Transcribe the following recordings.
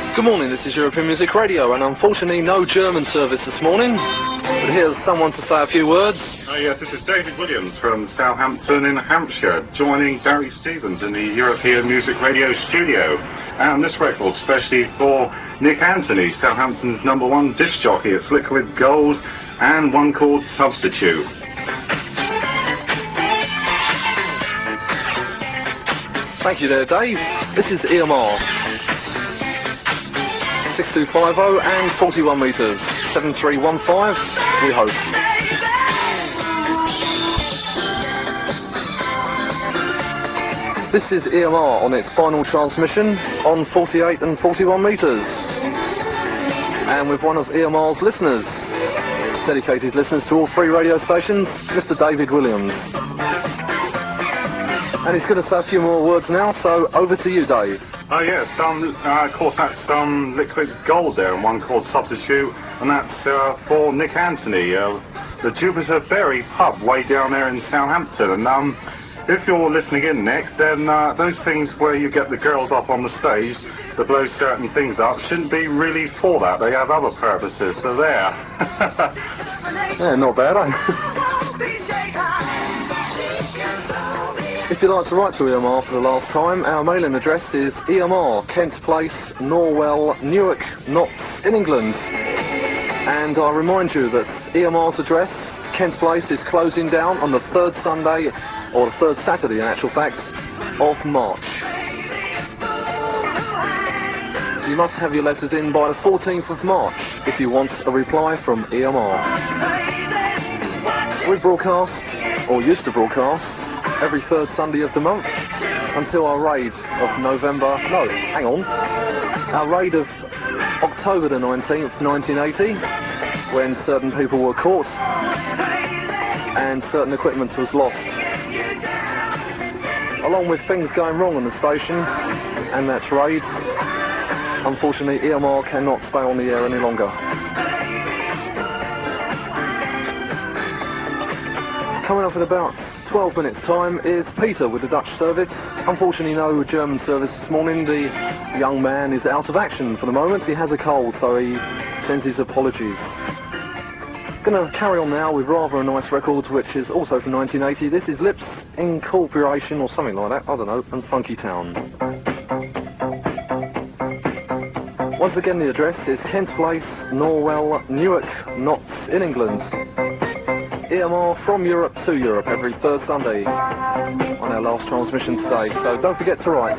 Good morning, this is European Music Radio, and unfortunately no German service this morning, but here's someone to say a few words. Yes, this is David Williams from Southampton in Hampshire, joining Barry Stevens in the European Music Radio studio. And this record especially for Nick Anthony, Southampton's #1 disc jockey. It's Liquid Gold and one called Substitute. Thank you there, Dave. This is EMR. 6250 and 41 metres. 7315, we hope. This is EMR on its final transmission on 48 and 41 metres. And with one of EMR's listeners, dedicated listeners to all 3 radio stations, Mr. David Williams. And he's going to say a few more words now, so over to you, Dave. Yes, of course that's Liquid Gold there, and one called Substitute, and that's for Nick Anthony, the Jupiter Berry pub way down there in Southampton. And if you're listening in, Nick, then those things where you get the girls up on the stage to blow certain things up shouldn't be really for that. They have other purposes, so there. Yeah, not bad, eh? If you'd like to write to EMR for the last time, our mailing address is EMR, Kent Place, Norwell, Newark, Notts in England. And I remind you that EMR's address, Kent Place, is closing down on the 3rd Sunday, or the 3rd Saturday in actual fact, of March. So you must have your letters in by the 14th of March if you want a reply from EMR. We broadcast, or used to broadcast, every 3rd Sunday of the month until our raid of our raid of October the 19th, 1980, when certain people were caught and certain equipment was lost. Along with things going wrong on the station, and that's raid, unfortunately EMR cannot stay on the air any longer. Coming up in about 12 minutes time is Peter with the Dutch service. Unfortunately no German service this morning. The young man is out of action for the moment. He has a cold, so he sends his apologies. Gonna carry on now with rather a nice record, which is also from 1980. This is Lips Incorporation or something like that, I don't know, and Funky Town. Once again the address is Kent Place, Norwell, Newark, Notts in England. EMR from Europe to Europe every 3rd Sunday on our last transmission today, so don't forget to write.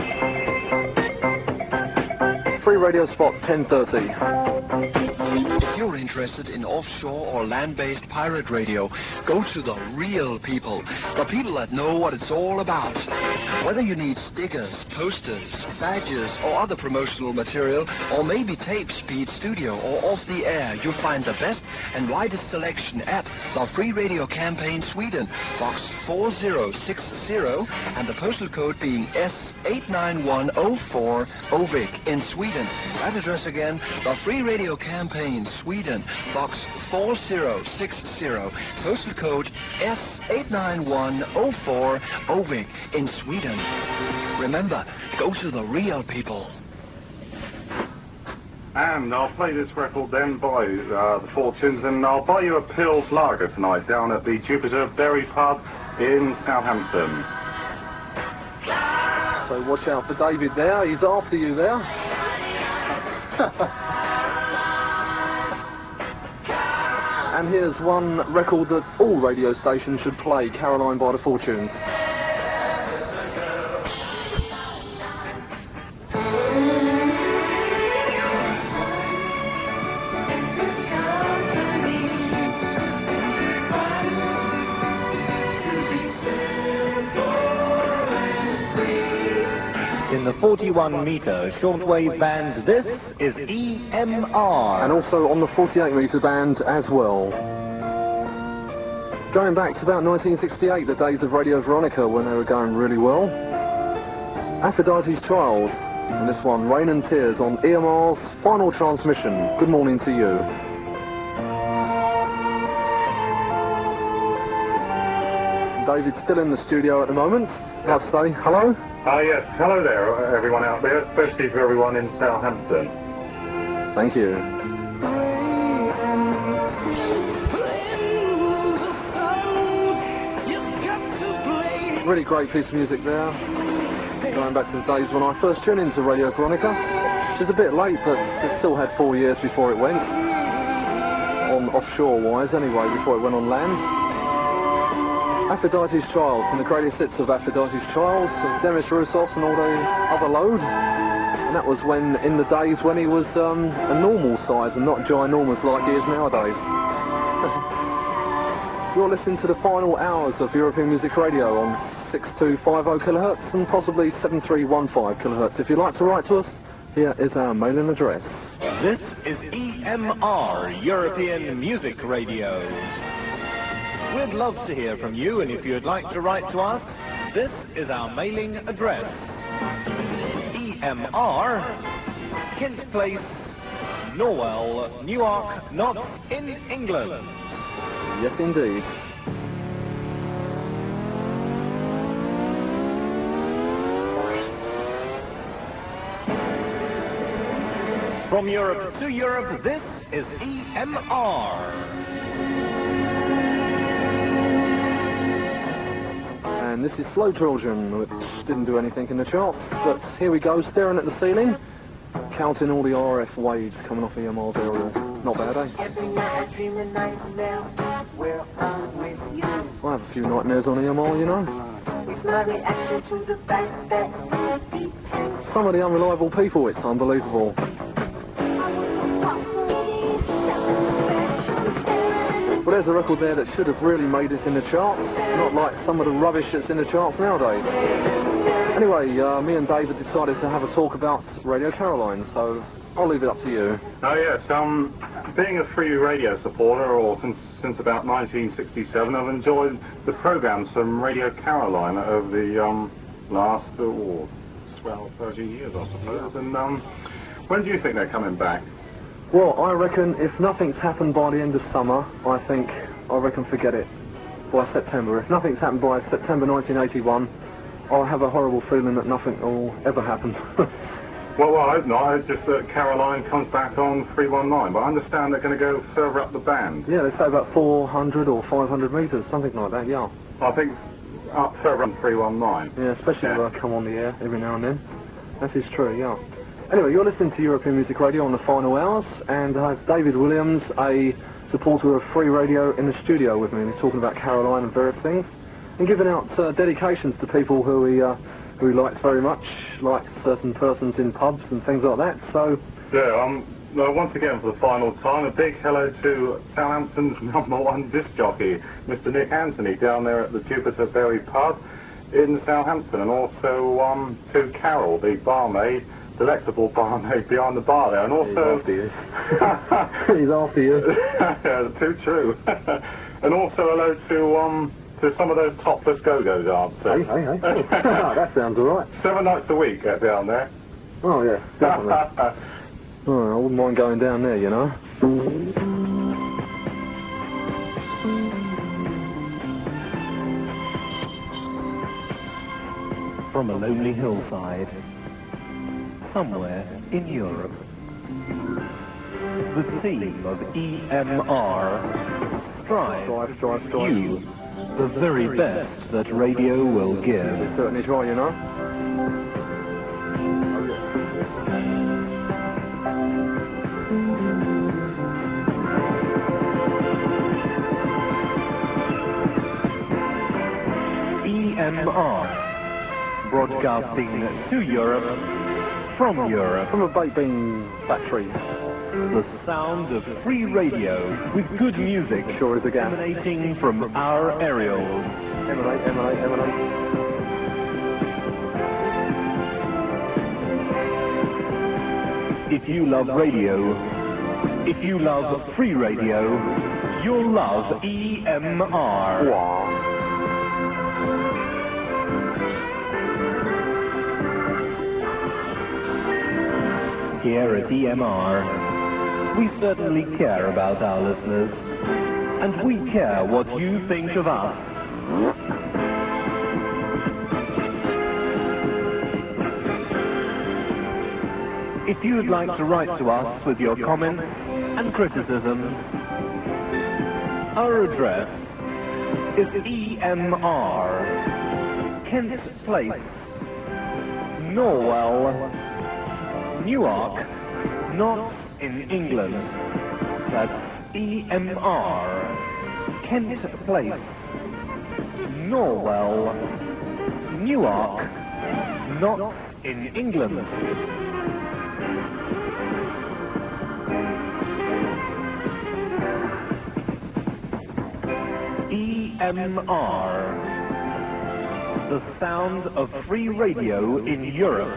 Free radio spot 10:30. If you're interested in offshore or land-based pirate radio, go to the real people. The people that know what it's all about. Whether you need stickers, posters, badges, or other promotional material, or maybe tape, speed, studio, or off the air, you'll find the best and widest selection at the Free Radio Campaign Sweden, box 4060, and the postal code being S89104, Ovik in Sweden. That address again, the Free Radio Campaign Sweden, box 4060, postal code S89104, Ovik in Sweden. Remember, go to the real people. And I'll play this record then by the Fortunes, and I'll buy you a Pils Lager tonight down at the Jupiter Berry pub in Southampton. So watch out for David there, he's after you there. And here's one record that all radio stations should play, Caroline by the Fortunes. In the 41-meter shortwave band, this is EMR. And also on the 48-meter band as well. Going back to about 1968, the days of Radio Veronica when they were going really well. Aphrodite's Child, and this one, Rain and Tears, on EMR's final transmission. Good morning to you. David's still in the studio at the moment. I'll say hello. Yes, hello there, everyone out there, especially for everyone in Southampton. Thank you. Really great piece of music there. Going back to the days when I first tuned into Radio Veronica, which is a bit late, but it still had 4 years before it went. On offshore-wise, anyway, before it went on land. Aphrodite's Child, and the greatest hits of Aphrodite's Child, with Demis Roussos and all the other load. And that was when, in the days when he was a normal size and not ginormous like he is nowadays. You're listening to the final hours of European Music Radio on 6250 kHz and possibly 7315 kHz. If you'd like to write to us, here is our mailing address. This is EMR, European Music Radio. We'd love to hear from you, and if you'd like to write to us, this is our mailing address. EMR, Kent Place, Norwell, Newark, not in England. Yes, indeed. From Europe to Europe, this is EMR. And this is Slow Children, which didn't do anything in the charts, but here we go, staring at the ceiling, counting all the RF waves coming off EMR's aerial. Not bad, eh? Every night I dream a nightmare where I'm with you. I have a few nightmares on EMR, you know. It's my reaction to the fact that depends. Some of the unreliable people, it's unbelievable. Well, there's a record there that should have really made it in the charts, not like some of the rubbish that's in the charts nowadays. Anyway, me and David decided to have a talk about Radio Caroline, so I'll leave it up to you. Oh yes, being a free radio supporter, or since about 1967, I've enjoyed the programmes from Radio Caroline over the last 12, 30 years, I suppose. And when do you think they're coming back? Well, I reckon if nothing's happened by the end of summer, I reckon forget it. By September. If nothing's happened by September 1981, I have a horrible feeling that nothing will ever happen. Well, I hope not. It's just that Caroline comes back on 319, but I understand they're going to go further up the band. Yeah, they say about 400 or 500 metres, something like that, yeah. I think up further on 319. Yeah, especially when I come on the air every now and then. That is true, yeah. Anyway, you're listening to European Music Radio on the final hours, and I have David Williams, a supporter of free radio, in the studio with me, and he's talking about Caroline and various things, and giving out dedications to people who he likes very much, like certain persons in pubs and things like that, so... Yeah, once again, for the final time, a big hello to Southampton's #1 disc jockey, Mr. Nick Anthony, down there at the Jupiter Berry pub in Southampton, and also to Carol, the barmaid, delectable barmaid behind the bar there, and also... He's after you. He's after you. Yeah, too true. And also hello to some of those topless go-go dancers. Hey. That sounds all right. 7 nights a week down there. Oh, yes, definitely. Oh, I wouldn't mind going down there, you know. From a lonely hillside, somewhere in Europe, the team of EMR strive you the very best that radio will give. They certainly try, you know. EMR, broadcasting to Europe, from Europe. From a vaping factory. The sound of free radio with good music, Sure is a gas. emanating from our aerials. Emanate. If you love radio, if you love free radio, you'll love EMR. Wow. Here at EMR, we certainly care about our listeners, and we care what you think of us. If you'd like to write to us with your comments and criticisms, our address is EMR, Kent Place, Norwell, Newark, not in England. That's EMR, Kent Place, Norwell, Newark, not in England. EMR, the sound of free radio in Europe.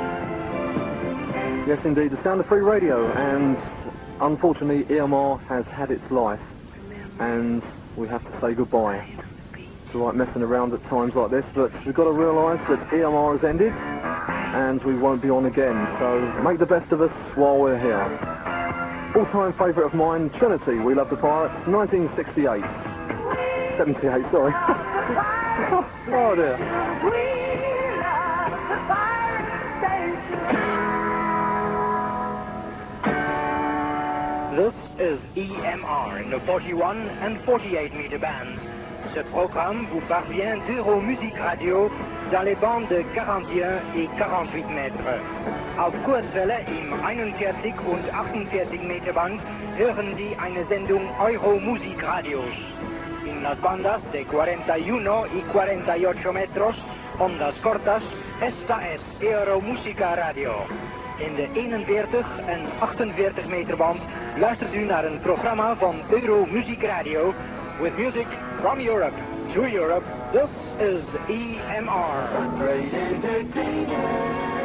Yes, indeed, the sound of free radio, and unfortunately EMR has had its life, and we have to say goodbye. It's all right messing around at times like this, but we've got to realise that EMR has ended, and we won't be on again, so make the best of us while we're here. All-time favourite of mine, Trinity, We Love the Pirates, 1968. 78, sorry. Oh dear. This is EMR in the 41 and 48 meter bands. Ce programme vous parvient d'Euromusique Radio dans les bandes de 41 et 48 Meter. Auf Kurzwelle im 41 und 48 Meter Band hören Sie eine Sendung Euromusique Radios. En las bandas de 41 y 48 metros, ondas cortas, esta es Euromúsica Radio. In de 41 en 48 meter band luistert u naar een programma van Euromusiek Radio, with music from Europe to Europe. This is EMR.